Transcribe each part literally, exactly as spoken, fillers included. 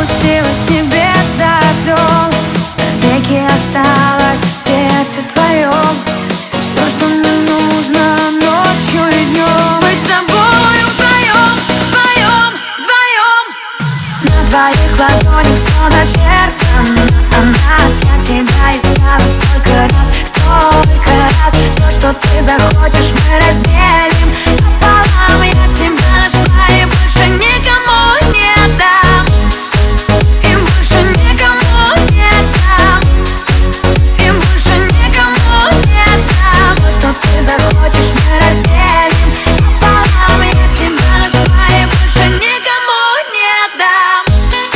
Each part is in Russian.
спустилась с небес дождем, навеки осталось в сердце твоем. Все, что мне нужно ночью и днем. Мы с тобою вдвоем, вдвоем, вдвоем. На твоих ладонях все начертано о нас. Я тебя искала столько раз, столько раз. Все, что ты захочешь, мы разделим пополам. Я тебя нашла и больше никому не дам. И больше никому не дам. И больше никому не дам. Все, что ты захочешь, мы разделим пополам. Я тебя нашла и больше никому не дам.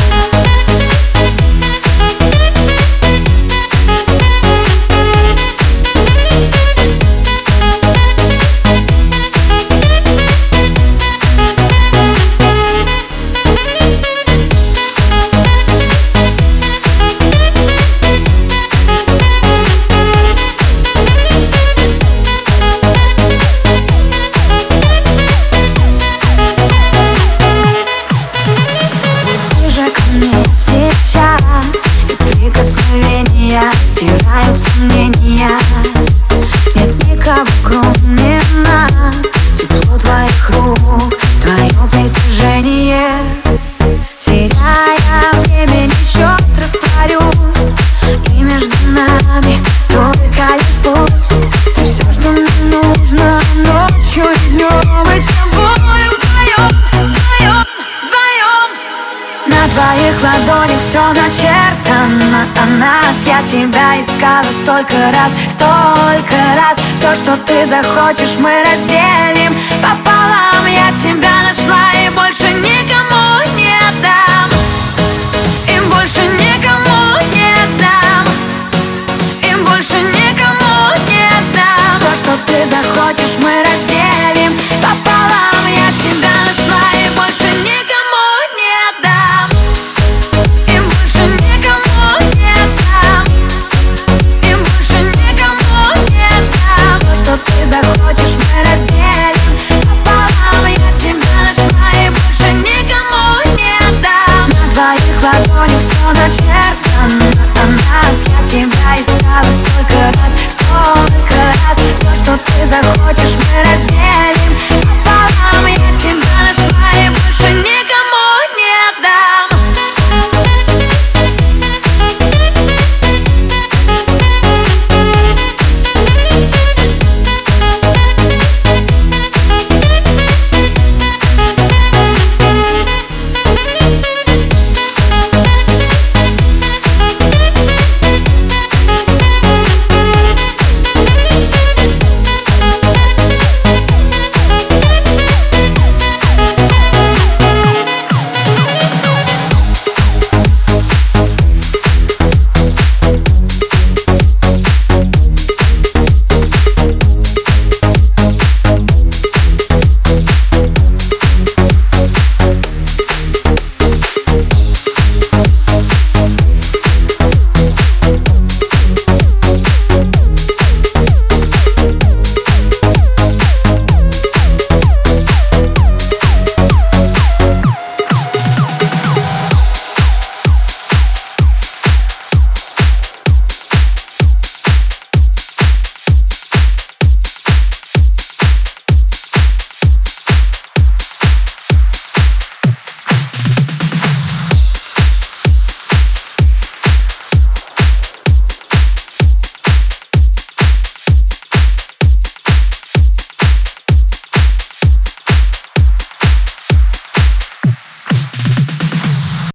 Стирают сомнения, нет никого кроме нас. Тепло твоих рук, твое притяжение. Теряя время, счет растворюсь, и между нами только лишь пусть. Ты все, что мне нужно ночью и днем. Мы с тобою вдвоем, вдвоем, вдвоем. На твоих ладонях все начертано о нас. Я тебя искала столько раз, столько раз. Все, что ты захочешь, мы разделим пополам. Я тебя нашла и больше никому